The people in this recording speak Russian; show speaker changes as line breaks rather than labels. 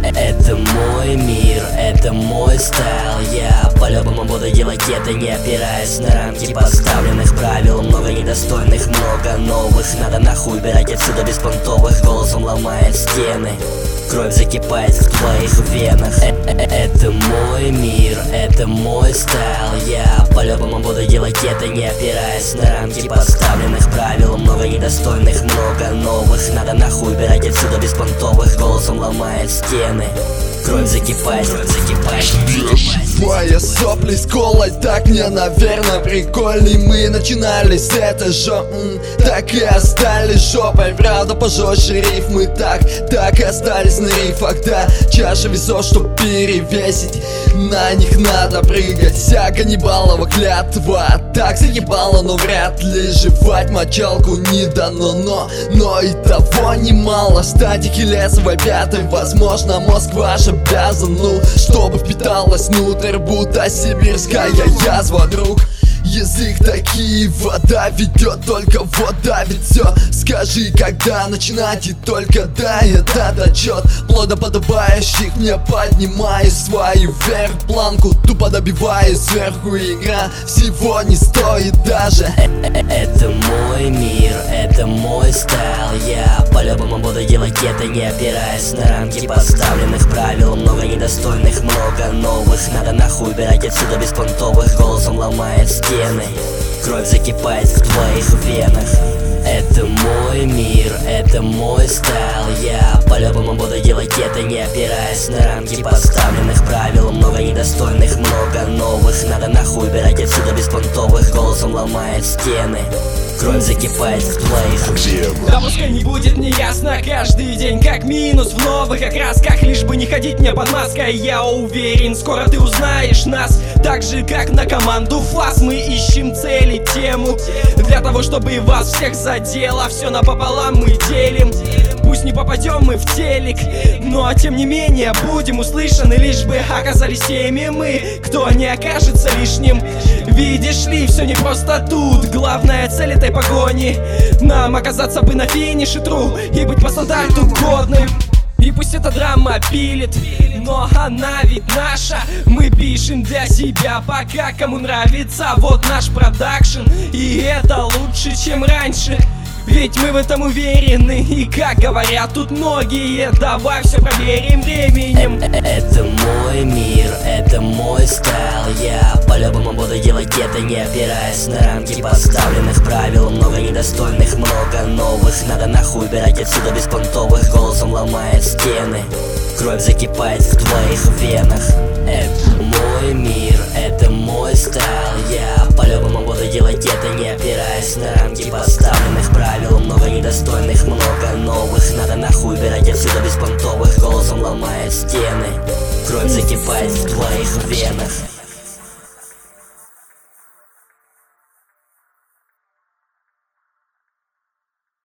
Это мой мир, это мой стайл. Я по-любому буду делать это, не опираясь на рамки поставленных правил. Много недостойных, много новых. Надо нахуй убирать отсюда беспонтовых. Голосом ломает стены, кровь закипает в твоих венах. Это мой мир, это мой стайл. Я по-любому буду делать это, не опираясь на рамки поставленных правил. Много недостойных, много новых. Надо нахуй убирать отсюда беспонтовых. Голосом ломает стены, кровь закипает, кровь закипает.
Твои сопли сколоть так мне, наверное, прикольный. Мы начинали с этой же, так и остались жопой. Правда, пожестче рифмы так и остались на рифах. Да, чаша весов, чтоб перевесить, на них надо прыгать. Вся каннибалова клятва так заебала, но вряд ли жевать мочалку не дано. Но и того немало. Статики лесовой пятой, возможно, мозг ваш обязан, чтобы впиталась внутрь, будто сибирская язва, друг. Язык такие, вода ведет, только вода ведь все. Скажи, когда начинать, и только дай этот отчет. Плодоподобающих мне поднимаю свою вверх планку, тупо добиваюсь сверху. Игра всего не стоит даже.
Это мой мир, это мой стайл. Я по-любому буду делать это, не опираясь на рамки поставленных правил. Много недостойных, много новых. Надо нахуй убирать отсюда беспонтовых. Голосом ломает стены, кровь закипает в твоих венах. Это мой мир, это мой стайл. Я по-любому буду делать это, не опираясь на рамки поставленных правил. Много недостойных, много новых. Надо нахуй убирать отсюда беспонтовых. Голосом ломает стены, кровь закипает в твоих.
Да пускай не будет мне ясно каждый день, как минус в новых окрасках. Лишь бы не ходить мне под маской. Я уверен, скоро ты узнаешь нас. Так же, как на команду ФАС. Мы ищем цели, тему, для того, чтобы вас всех задело. Все напополам мы делим. Пусть не попадем мы в телек, но тем не менее будем услышаны. Лишь бы оказались теми мы, кто не окажется лишним. Видишь ли, все не просто тут. Главная цель этой погони — нам оказаться бы на финише тру и быть по стандарту годным. И пусть эта драма пилит, но она ведь наша. Мы пишем для себя, пока кому нравится. Вот наш продакшн, и это лучше, чем раньше. Ведь мы в этом уверены, и как говорят тут многие, давай все проверим временем.
Это мой мир, это мой стайл. Я по-любому буду делать это, не опираясь на рамки поставленных правил. Много недостойных, много новых. Надо нахуй убирать отсюда беспонтовых. Голосом ломает стены, кровь закипает в твоих венах. Это мой мир, это мой стайл. Я по-любому буду делать это, не опираясь на рамки поставленных правил. Много недостойных, много новых. Надо нахуй убирать отсюда беспонтовых. Голосом ломает стены, кровь закипает в твоих